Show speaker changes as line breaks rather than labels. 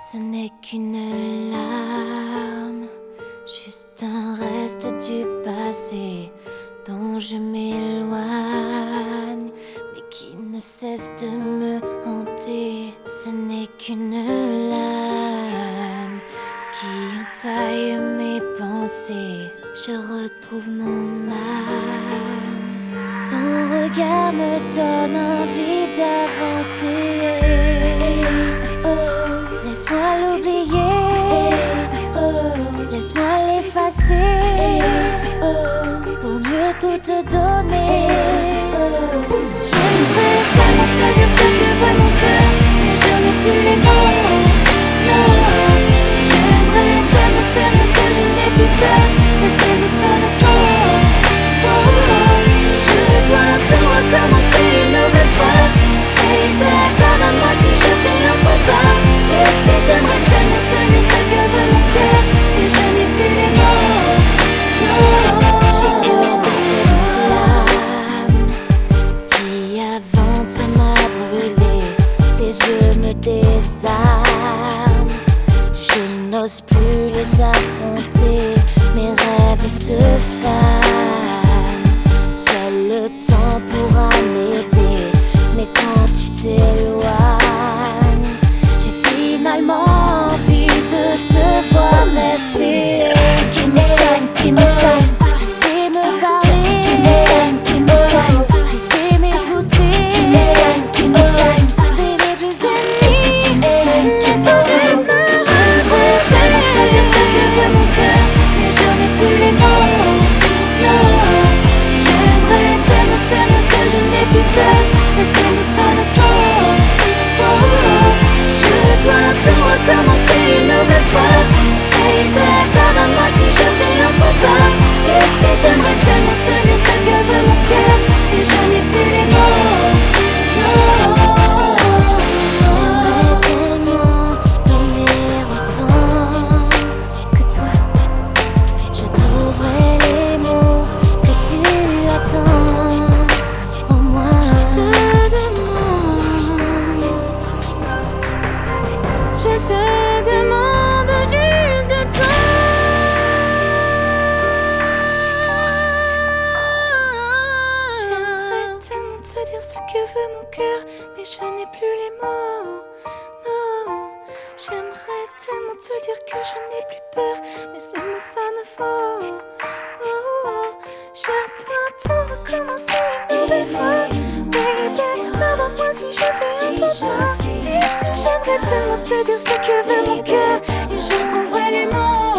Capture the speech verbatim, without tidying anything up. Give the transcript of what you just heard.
Ce n'est qu'une larme, juste un reste du passé dont je m'éloigne, mais qui ne cesse de me hanter. Ce n'est qu'une lame qui entaille mes pensées. Je retrouve mon âme. Ton regard me donne envie d'avancer. Oh, laisse-moi l'oublier. Oh, laisse-moi l'effacer. Oh, pour mieux tout te donner. J'aimerais tellement te dire ce que veut mon cœur, mais je n'ai plus les mots. Non, j'aimerais tellement te dire que je n'ai plus peur, mais ces mots sonnent faux. Oh, je dois tout recommencer une nouvelle fois. Baby, pardonne-moi si je fais un faux pas. Tu sais, j'aimerais tellement te dire ce que veut mon cœur, mais je n'ai plus les mots. Non, j'ai peur de cette flamme qui avant de m'abrûler. Tes yeux me désarment, je n'ose plus les affronter. Mes rêves se fanent, seul le temps pourra m'aider. Mais quand tu t'éloignes, j'ai finalement envie de te voir rester. Give me time, give me time. Tu sais me parler. Give me time, give me time. Tu sais m'écouter. Give me time, give me time. Baby, plus d'ennemis. Laisse-moi juste me. J'aimerais tellement te dire ce que veut mon cœur, mais je n'ai plus les mots. Non, j'aimerais tellement te dire que je n'ai plus peur, mais ces mots sonnent faux. Oh, je dois tout recommencer une nouvelle fois. Baby, pardonne-moi si je fais un faux pas. Tu sais, j'aimerais tellement te dire ce que veut mon cœur, mais je n'ai plus les mots. Non, j'aimerais tellement donner autant que toi. Je trouverai les mots que tu attends pour moi. Je te demande, je te demande juste de toi. J'aimerais tellement te dire ce que veut mon cœur, mais je n'ai plus les mots. Non, j'aimerais tellement te dire que je n'ai plus peur, mais ces mots sonnent faux. Oh, oh, je dois tout recommencer une nouvelle fois. Baby, pardonne-moi si je fais un faux pas. D'ici, j'aimerais tellement te dire ce que veut mon cœur, et je trouverai les mots.